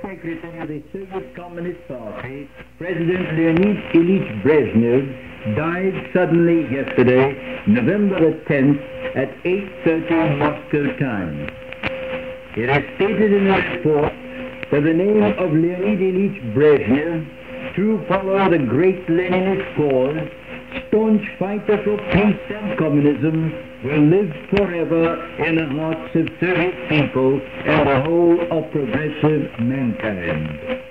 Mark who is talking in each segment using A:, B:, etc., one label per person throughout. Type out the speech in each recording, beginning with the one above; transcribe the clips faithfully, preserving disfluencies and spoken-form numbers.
A: Secretary of the Soviet Communist Party, President Leonid Ilyich Brezhnev, died suddenly yesterday, November the tenth, at eight thirty Moscow time. It is stated in the report that the name of Leonid Ilyich Brezhnev, true follower of the great Leninist cause, staunch fighter for peace and communism, will live forever in the hearts of Soviet people and the whole of progressive mankind.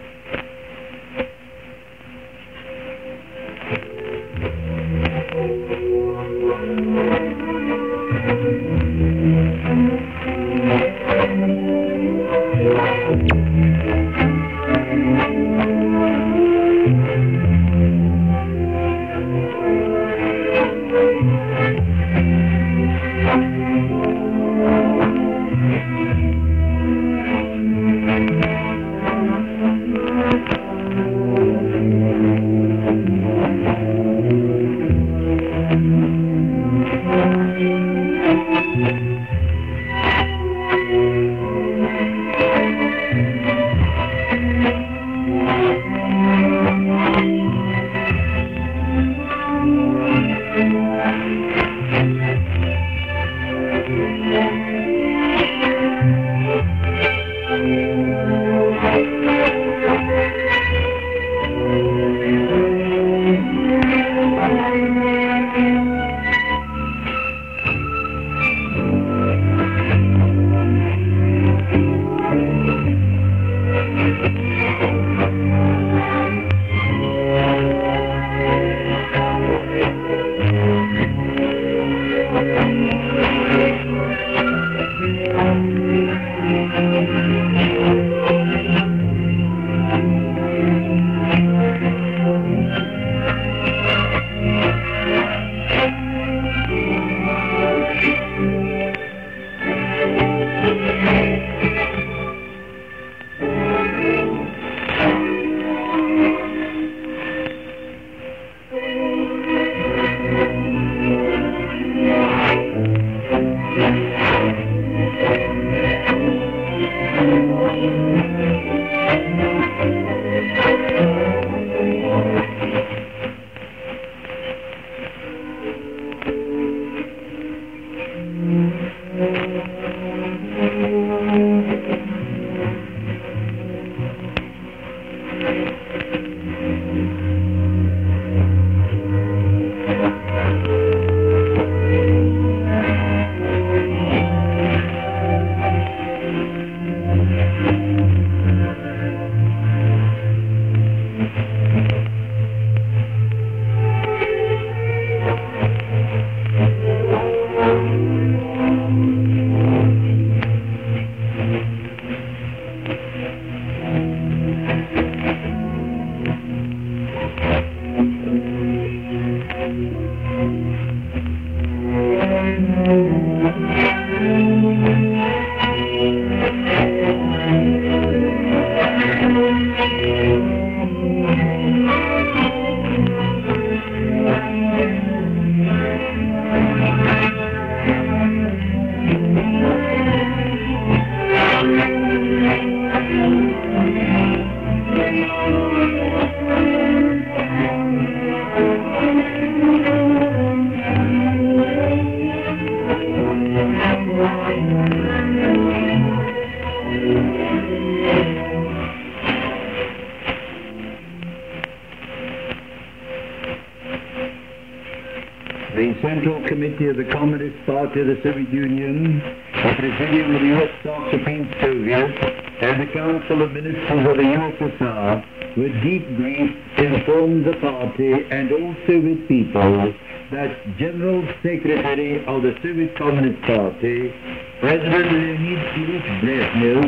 A: The Central Committee of the Communist Party of the Soviet Union, the Presidium of the U S S R Supreme Soviet, and the Council of Ministers of the U S S R, with deep grief, informed the party and all Soviet people that General Secretary of the Soviet Communist Party, President Leonid Ilyich Brezhnev,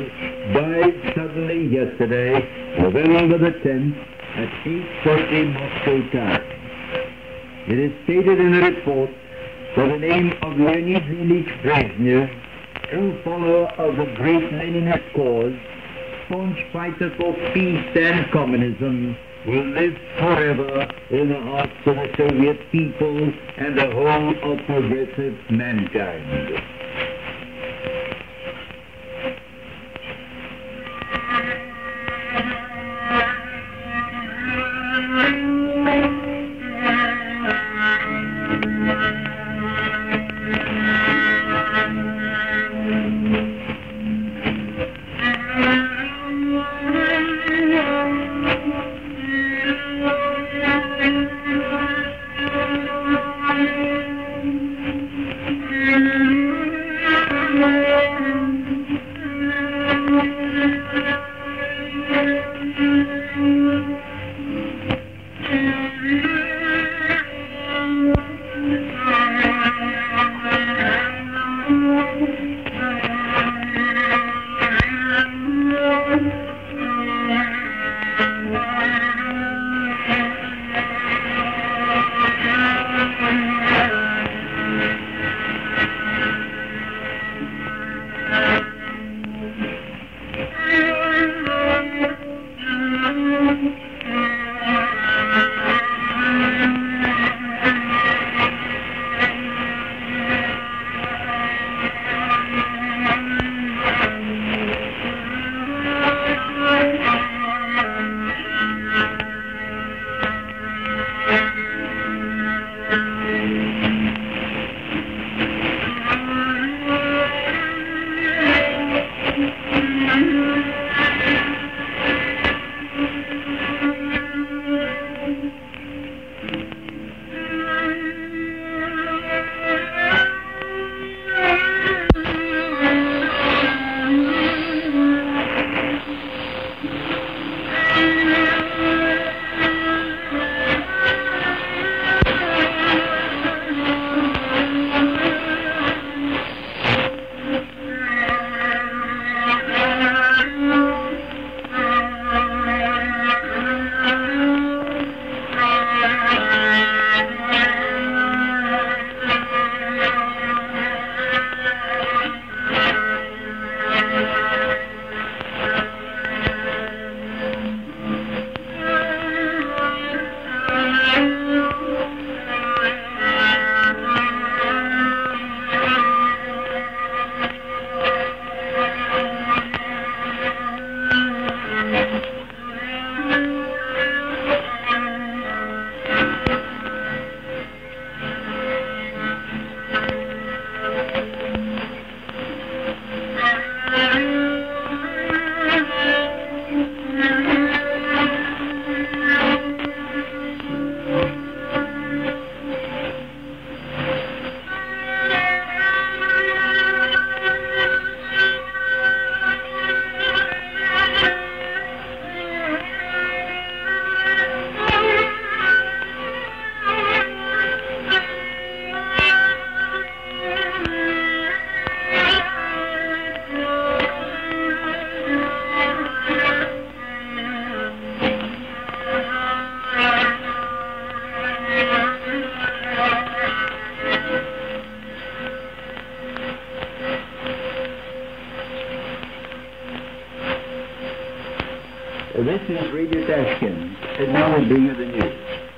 A: died suddenly yesterday, November the tenth, at eight thirty Moscow time. It is stated in the report that the name of Leonid Ilyich Brezhnev, true follower of the great Leninist cause, staunch fighter for peace and communism, will live forever in the hearts of the Soviet people and the whole of progressive mankind. This is Radio Tashkent, and now we bring you the news.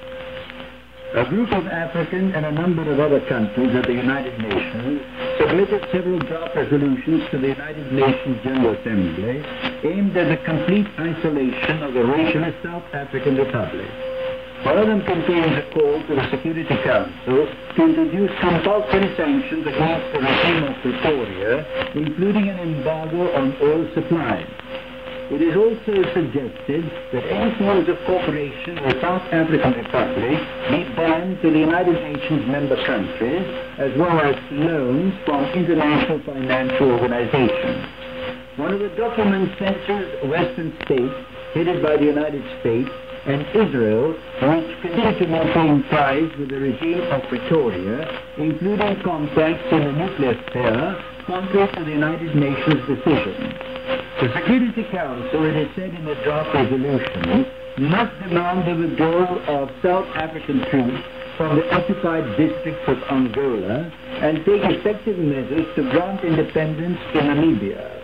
A: A group of African and a number of other countries of the United Nations submitted several draft resolutions to the United Nations General Assembly aimed at the complete isolation of the racialist South African Republic. One of them contains a call to the Security Council to introduce compulsory sanctions against the regime of Pretoria, including an embargo on oil supplies. It is also suggested that any forms of cooperation with South African Republic be banned to the United Nations member countries, as well as loans from international financial organizations. One of the documents censures Western states, headed by the United States, and Israel, which continue to maintain ties with the regime of Pretoria, including contacts in the nuclear sphere, contrary to the United Nations decision. The Security Council, it is said in the draft resolution, must demand the withdrawal of South African troops from the occupied districts of Angola and take effective measures to grant independence to Namibia.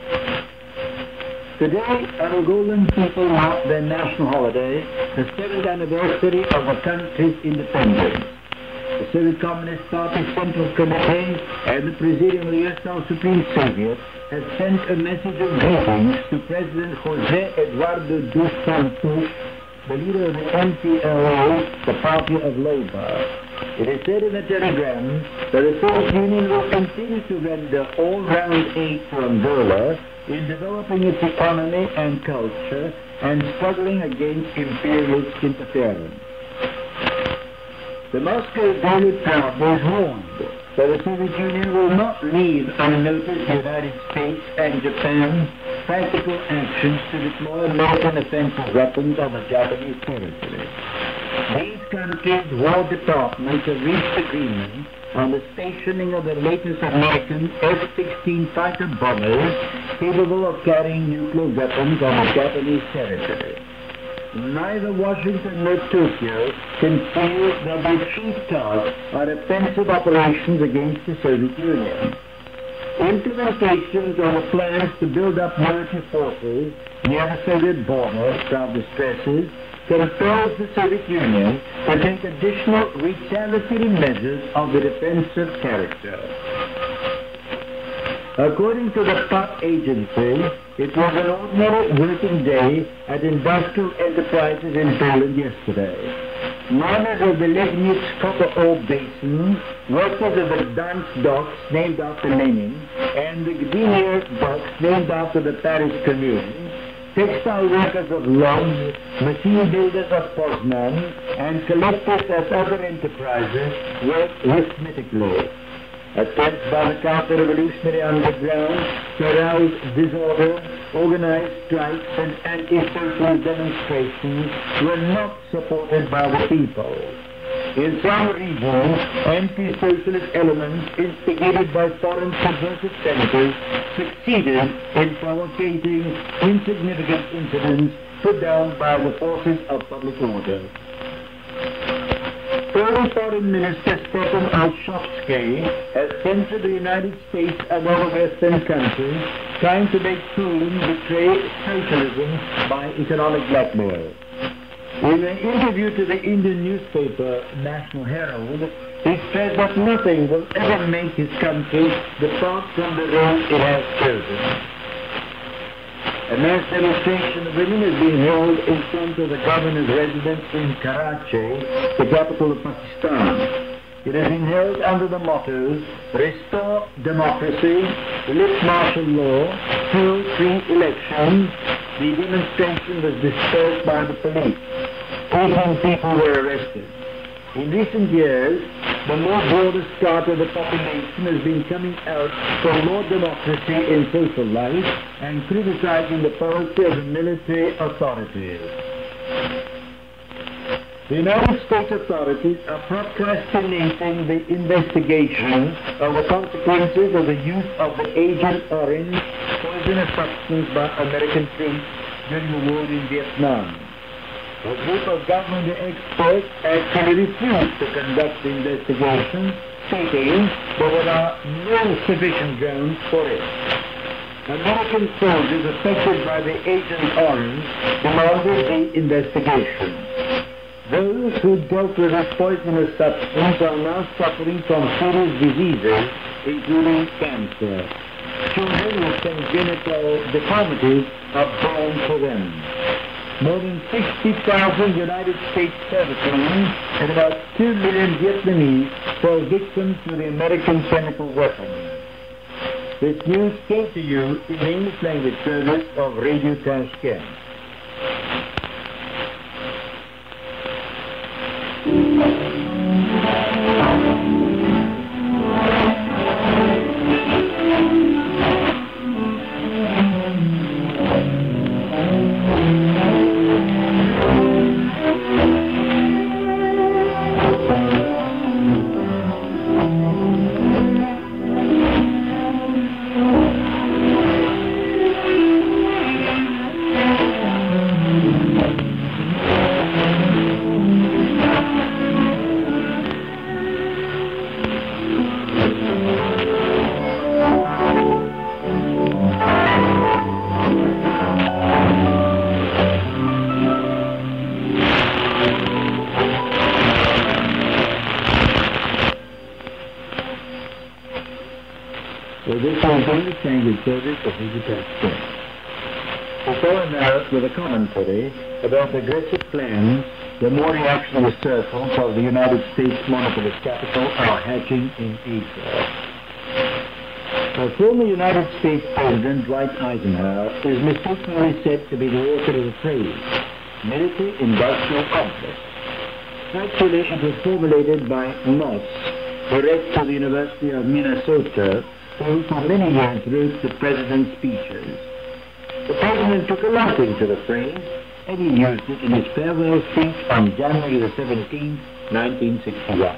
A: Today, Angolan people mark their national holiday, the seventh anniversary of the country's independence. the Soviet Communist Party Central Committee and the Presidium of the U S South Supreme Soviet has sent a message of greetings to President José Eduardo dos Santos, the leader of the M P L A, the Party of Labor. It is said in the telegram that the Soviet Union will continue to render all-round aid to Angola in developing its economy and culture and struggling against imperialist interference. The Moscow Daily Pravda is warned that the Soviet Union will not leave unnoticed the United States and Japan's practical actions to deploy American offensive weapons on the Japanese territory. These countries' war departments have reached agreement on the stationing of the latest American F sixteen fighter bombers capable of carrying nuclear weapons on the Japanese territory. Neither Washington nor Tokyo can feel that their chief tasks are offensive operations against the Soviet Union. Implementations of the plans to build up military forces near the Soviet border, south of stresses, compels the Soviet Union to take additional retaliatory measures of the defensive character. According to the P A T agency, it was an ordinary working day at industrial enterprises in Poland yesterday. Miners of the Legnicz copper ore basin, workers of the Gdansk docks named after Lenin, and the Gdynia docks named after the Paris Commune, textile workers of Lodz, machine builders of Poznan, and collectors at other enterprises worked arithmetically. Attempts by the counter-revolutionary underground to arouse disorder, organize strikes, and anti-socialist demonstrations were not supported by the people. In some regions, anti-socialist elements instigated by foreign subversive senators succeeded in provocating insignificant incidents put down by the forces of public order. Polish Foreign Minister Stefan Olszewski has censured the United States and other Western countries trying to make Poland betray socialism by economic blackmail. In an interview to the Indian newspaper National Herald, he said that nothing will ever make his country depart from the road it has chosen. A mass demonstration of women has been held in front of the governor's residence in Karachi, the capital of Pakistan. It has been held under the mottos, Restore Democracy, Lift Martial Law, Hold Free Elections. The demonstration was dispersed by the police. eighteen people were arrested. In recent years, the more broader strata of the population has been coming out for more democracy in social life and criticizing the policy of the military authorities. The United States authorities are procrastinating the investigation of the consequences of the use of the Agent Orange poisonous substance by American troops during the war in Vietnam. A group of government experts actually refused to conduct the investigation, stating that there are no sufficient grounds for it. American soldiers affected by the Agent Orange demanded the investigation. Those who dealt with this poisonous substance are now suffering from serious diseases, including cancer. Children with congenital deformities are born for them. More than sixty thousand United States servicemen and about two million Vietnamese fell victim to the American chemical weapon. This news came to you in the English language service of Radio Tashkent. English service of Digital Strength. We follow now with a commentary about the aggressive plans the more reactionary circles of the United States monopolist capital are hatching in Asia. The former United States President Dwight Eisenhower is mistakenly said to be the author of the phrase, military-industrial complex. Actually, it was formulated by Moss, the rector of the University of Minnesota, who for many years wrote the president's speeches. The president took a liking to the phrase, and he used it in his farewell speech on January the seventeenth, nineteen sixty-one.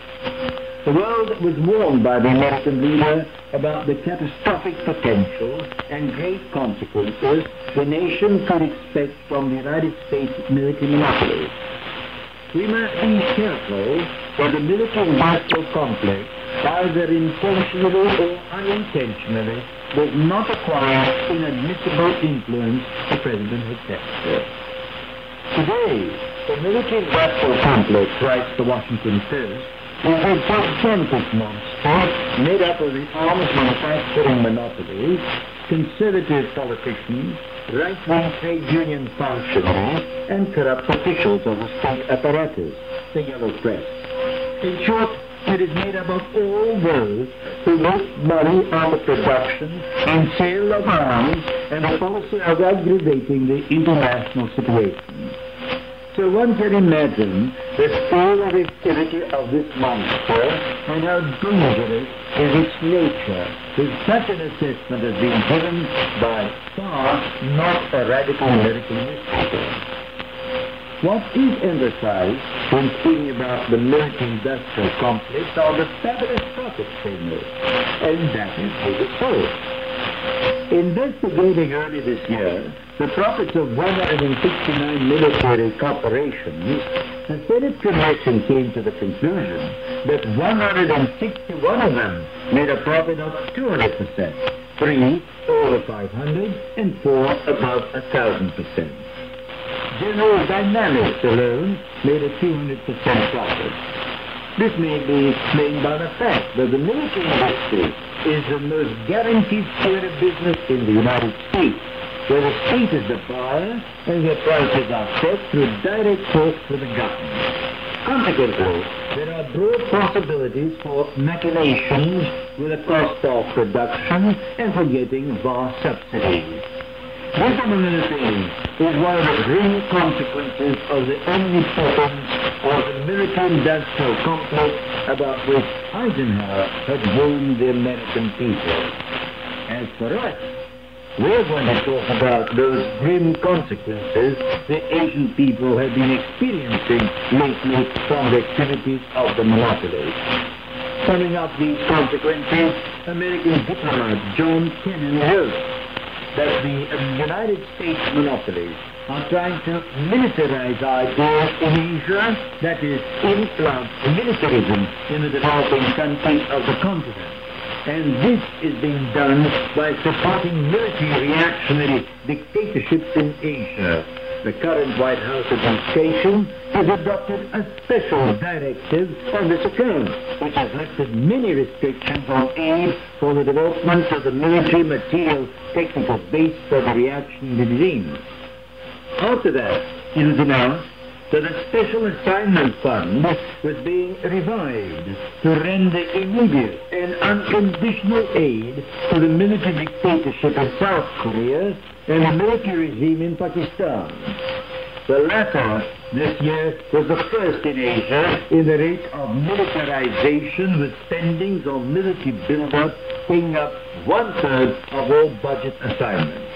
A: The world was warned by the American leader about the catastrophic potential and great consequences the nation could expect from the United States military monopoly. We must be careful that the military-industrial complex, either intentionally or unintentionally, does not acquire inadmissible influence the President has captured. Today, the military-industrial complex, writes the Washington Post, is a gigantic monster made up of the arms manufacturing monopolies, conservative politicians, right-wing trade union functionaries, and corrupt officials of the state apparatus, the yellow press. In short, it is made up of all those who make money on the production and sale of arms and the policy of aggravating the international situation. So one can imagine the scale of activity of this monster and how dangerous is its nature, if such an assessment has been given by far not a radical American newspaper. What is emphasized when speaking about the military-industrial complex are the fabulous profits they make, and that is for the soul. Investigating early this year the profits of one hundred sixty-nine military corporations, the Senate Commission came to the conclusion that one hundred sixty-one of them made a profit of two hundred percent, three over five hundred, and four above one thousand percent. General Dynamics alone made a two hundred percent profit. This may be explained by the fact that the military industry is the most guaranteed sphere of business in the United States, where the state is the buyer and their prices are set through direct talks with the government. Consequently, there are broad possibilities for machinations with the cost of production and for getting vast subsidies. This, among other things, is one of the grim consequences of the omnipotence of the military-industrial complex about which Eisenhower had warned the American people. As for us, we're going to talk about those grim consequences the Asian people have been experiencing lately from the activities of the monopolies. Summing up these consequences, American diplomat John Kennan wrote that the um, United States monopolies are trying to militarize ideas in Asia, that is, implant militarism in the developing countries of the continent. And this is being done by supporting military reactionary dictatorships in Asia. The current White House administration has adopted a special directive on this account, which has lifted many restrictions on aid for the development of the military material technical base for the reactionary regime. After that, it was announced that a special assignment fund was being revived to render immediate and unconditional aid to the military dictatorship in South Korea and the military regime in Pakistan. The latter, this year, was the first in Asia in the rate of militarization, with spendings on military build-up taking up one-third of all budget assignments.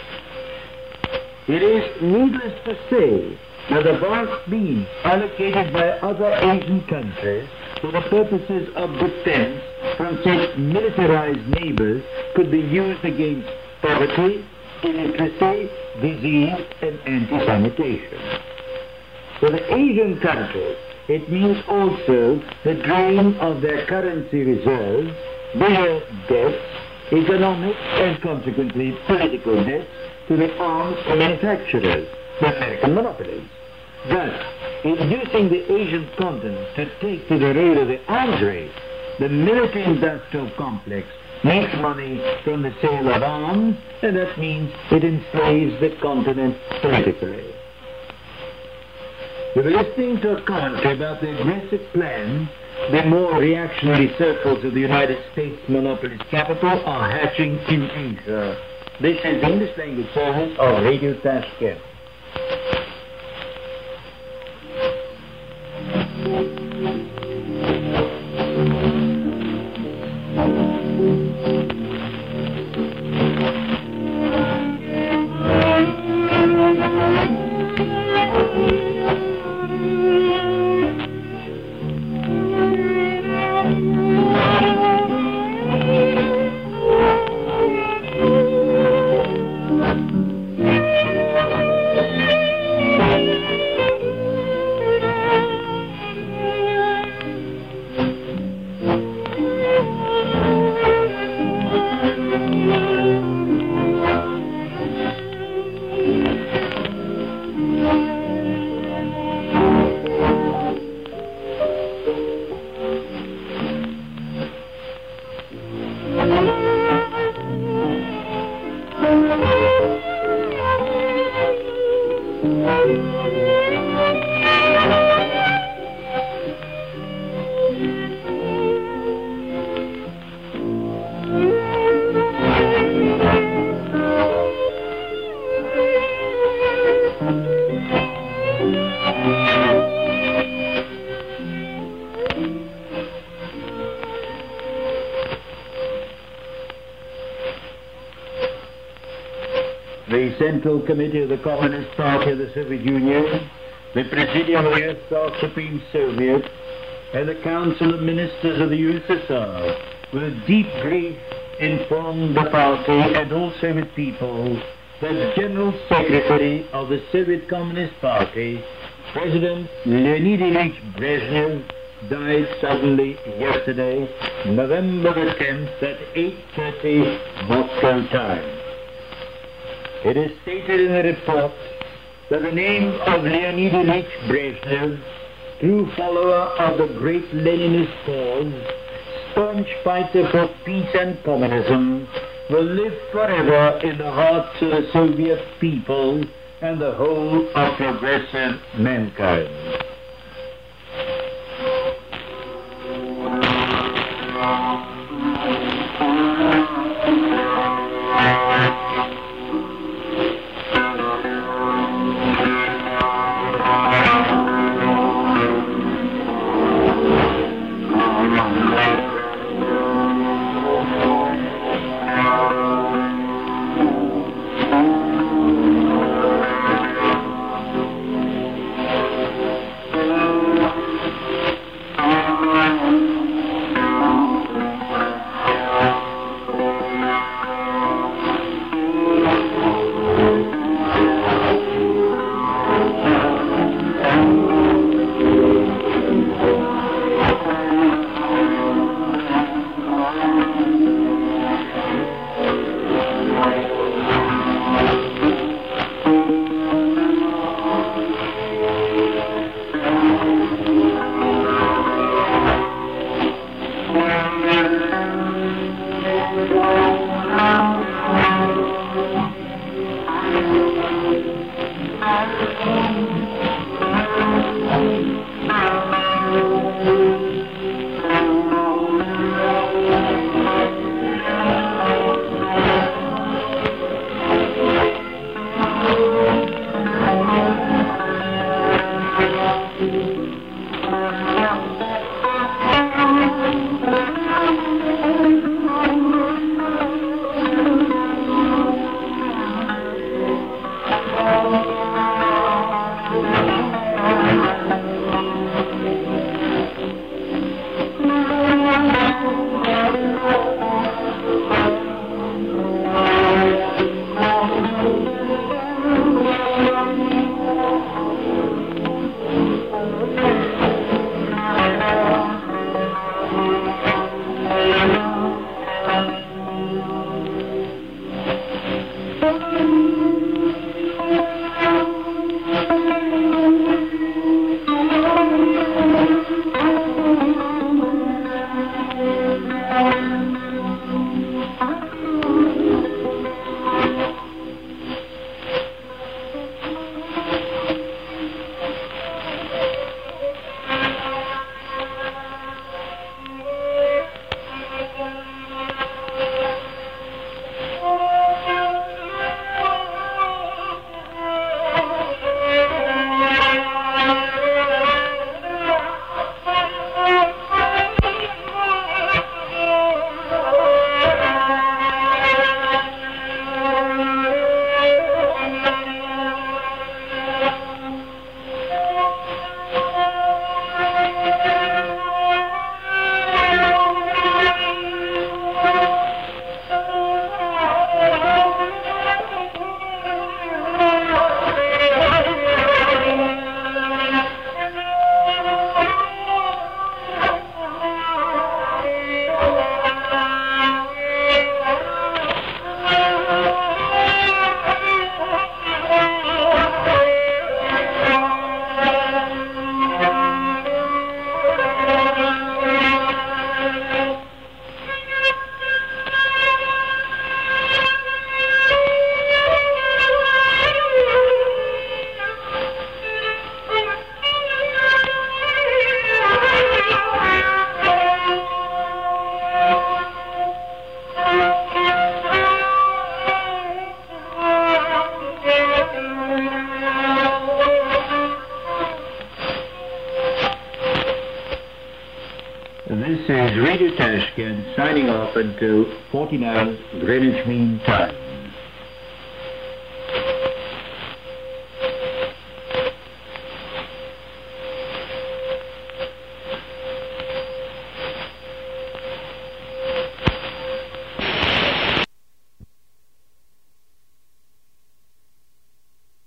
A: It is needless to say that the vast means allocated by other Asian countries for the purposes of defense from such militarized neighbors could be used against poverty, illiteracy, disease, and anti-sanitation. For the Asian countries, it means also the drain of their currency reserves, their debts, economic and consequently political debts to the arms manufacturers, the American monopolies. Thus, inducing the Asian continent to take to the road of the arms race, the military-industrial complex makes money from the sale of arms, and that means it enslaves the continent politically. We were listening to a commentary about the aggressive plans the more reactionary circles of the United States monopolist capital are hatching in Asia. This is English language service of Radio Tashkent. The Central Committee of the Communist Party of the Soviet Union, the Presidium of the U S S R Supreme Soviet, and the Council of Ministers of the U S S R, with deep grief, informed the party and all Soviet people that General Secretary of the Soviet Communist Party, President Leonid Ilyich Brezhnev, died suddenly yesterday, November the tenth, at eight thirty Moscow time. It is stated in the report that the name of Leonid Ilyich Brezhnev, true follower of the great Leninist cause, staunch fighter for peace and communism, will live forever in the hearts of the Soviet people and the whole of progressive mankind. is Radio Tashkent signing off until forty-nine Greenwich Mean Time.